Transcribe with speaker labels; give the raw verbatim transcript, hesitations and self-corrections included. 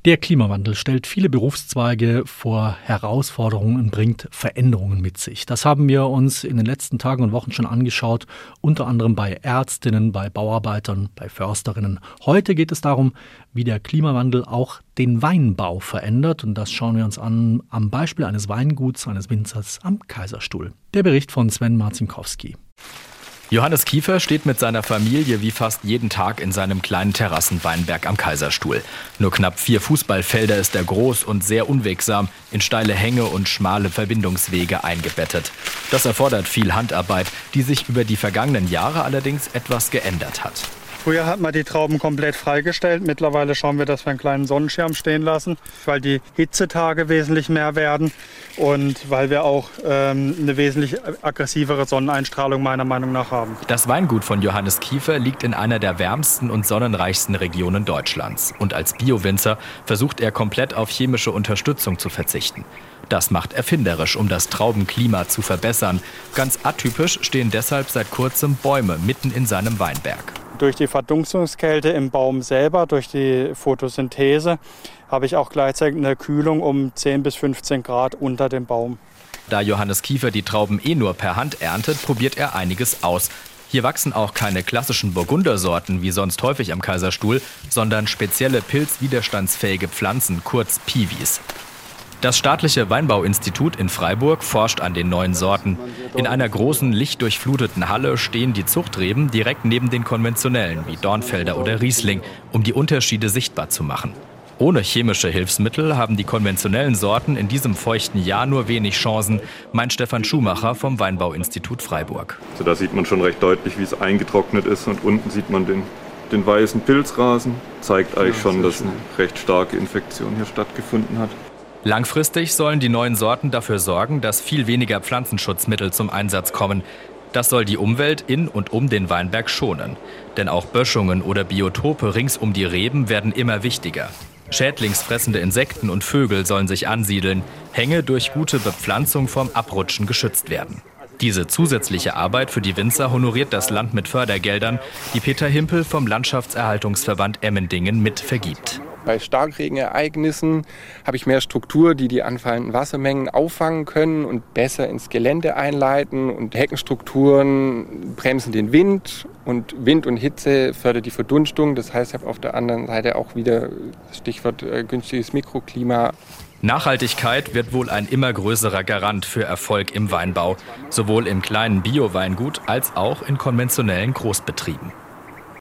Speaker 1: Der Klimawandel stellt viele Berufszweige vor Herausforderungen und bringt Veränderungen mit sich. Das haben wir uns in den letzten Tagen und Wochen schon angeschaut, unter anderem bei Ärztinnen, bei Bauarbeitern, bei Försterinnen. Heute geht es darum, wie der Klimawandel auch den Weinbau verändert. Und das schauen wir uns an am Beispiel eines Weinguts, eines Winzers am Kaiserstuhl. Der Bericht von Sven Marzinkowski.
Speaker 2: Johannes Kiefer steht mit seiner Familie wie fast jeden Tag in seinem kleinen Terrassenweinberg am Kaiserstuhl. Nur knapp vier Fußballfelder ist er groß und sehr unwegsam, in steile Hänge und schmale Verbindungswege eingebettet. Das erfordert viel Handarbeit, die sich über die vergangenen Jahre allerdings etwas geändert hat.
Speaker 3: Früher hat man die Trauben komplett freigestellt. Mittlerweile schauen wir, dass wir einen kleinen Sonnenschirm stehen lassen, weil die Hitzetage wesentlich mehr werden und weil wir auch ähm, eine wesentlich aggressivere Sonneneinstrahlung meiner Meinung nach haben.
Speaker 2: Das Weingut von Johannes Kiefer liegt in einer der wärmsten und sonnenreichsten Regionen Deutschlands. Und als Bio-Winzer versucht er komplett auf chemische Unterstützung zu verzichten. Das macht erfinderisch, um das Traubenklima zu verbessern. Ganz atypisch stehen deshalb seit kurzem Bäume mitten in seinem Weinberg.
Speaker 3: Durch die Verdunstungskälte im Baum selber, durch die Photosynthese, habe ich auch gleichzeitig eine Kühlung um zehn bis fünfzehn Grad unter dem Baum.
Speaker 2: Da Johannes Kiefer die Trauben eh nur per Hand erntet, probiert er einiges aus. Hier wachsen auch keine klassischen Burgundersorten wie sonst häufig am Kaiserstuhl, sondern spezielle pilzwiderstandsfähige Pflanzen, kurz Piwis. Das staatliche Weinbauinstitut in Freiburg forscht an den neuen Sorten. In einer großen, lichtdurchfluteten Halle stehen die Zuchtreben direkt neben den konventionellen, wie Dornfelder oder Riesling, um die Unterschiede sichtbar zu machen. Ohne chemische Hilfsmittel haben die konventionellen Sorten in diesem feuchten Jahr nur wenig Chancen, meint Stefan Schumacher vom Weinbauinstitut Freiburg.
Speaker 4: Also da sieht man schon recht deutlich, wie es eingetrocknet ist, und unten sieht man den, den weißen Pilzrasen. Zeigt eigentlich schon, dass eine recht starke Infektion hier stattgefunden hat.
Speaker 2: Langfristig sollen die neuen Sorten dafür sorgen, dass viel weniger Pflanzenschutzmittel zum Einsatz kommen. Das soll die Umwelt in und um den Weinberg schonen. Denn auch Böschungen oder Biotope rings um die Reben werden immer wichtiger. Schädlingsfressende Insekten und Vögel sollen sich ansiedeln, Hänge durch gute Bepflanzung vom Abrutschen geschützt werden. Diese zusätzliche Arbeit für die Winzer honoriert das Land mit Fördergeldern, die Peter Himpel vom Landschaftserhaltungsverband Emmendingen mit vergibt.
Speaker 5: Bei Starkregenereignissen habe ich mehr Struktur, die die anfallenden Wassermengen auffangen können und besser ins Gelände einleiten. Und Heckenstrukturen bremsen den Wind, und Wind und Hitze fördert die Verdunstung. Das heißt, ich habe auf der anderen Seite auch wieder das Stichwort äh, günstiges Mikroklima.
Speaker 2: Nachhaltigkeit wird wohl ein immer größerer Garant für Erfolg im Weinbau, sowohl im kleinen Bio-Weingut als auch in konventionellen Großbetrieben.